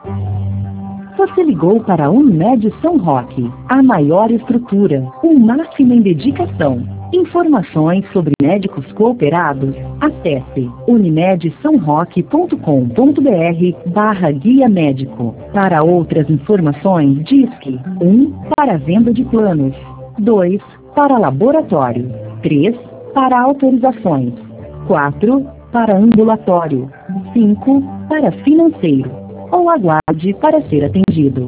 Você ligou para a Unimed São Roque, a maior estrutura, o máximo em dedicação. Informações sobre médicos cooperados, acesse unimedsaoroque.com.br/guia médico. Para outras informações, disque 1 para venda de planos, 2 para laboratório, 3 para autorizações, 4 para ambulatório, 5 para financeiro, ou aguarde para ser atendido.